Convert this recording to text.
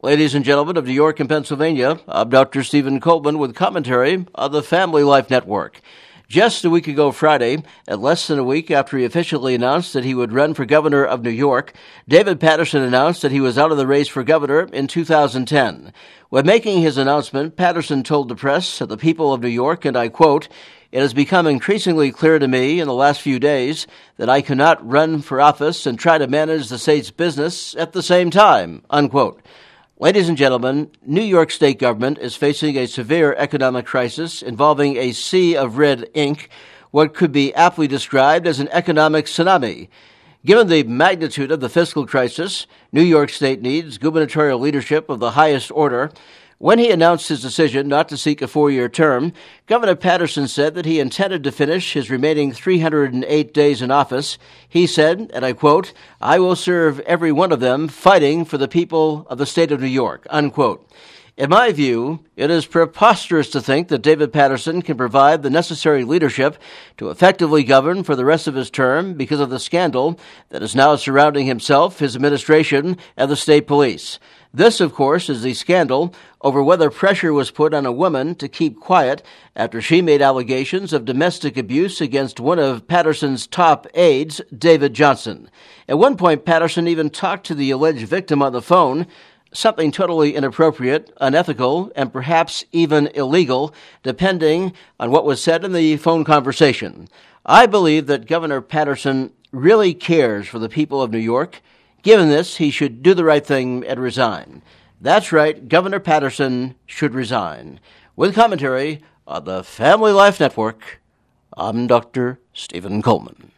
Ladies and gentlemen of New York and Pennsylvania, I'm Dr. Stephen Coleman with commentary on the Family Life Network. Just a week ago Friday, and less than a week after he officially announced that he would run for governor of New York, David Paterson announced that he was out of the race for governor in 2010. When making his announcement, Paterson told the press that the people of New York, and I quote, "It has become increasingly clear to me in the last few days that I cannot run for office and try to manage the state's business at the same time," unquote. Ladies and gentlemen, New York State government is facing a severe economic crisis involving a sea of red ink, what could be aptly described as an economic tsunami. Given the magnitude of the fiscal crisis, New York State needs gubernatorial leadership of the highest order. When he announced his decision not to seek a 4-year term, Governor Paterson said that he intended to finish his remaining 308 days in office. He said, and I quote, "I will serve every one of them fighting for the people of the state of New York," unquote. In my view, it is preposterous to think that David Paterson can provide the necessary leadership to effectively govern for the rest of his term because of the scandal that is now surrounding himself, his administration, and the state police. This, of course, is the scandal over whether pressure was put on a woman to keep quiet after she made allegations of domestic abuse against one of Paterson's top aides, David Johnson. At one point, Paterson even talked to the alleged victim on the phone, something totally inappropriate, unethical, and perhaps even illegal, depending on what was said in the phone conversation. I believe that Governor Paterson really cares for the people of New York. Given this, he should do the right thing and resign. That's right, Governor Paterson should resign. With commentary on the Family Life Network, I'm Dr. Stephen Coleman.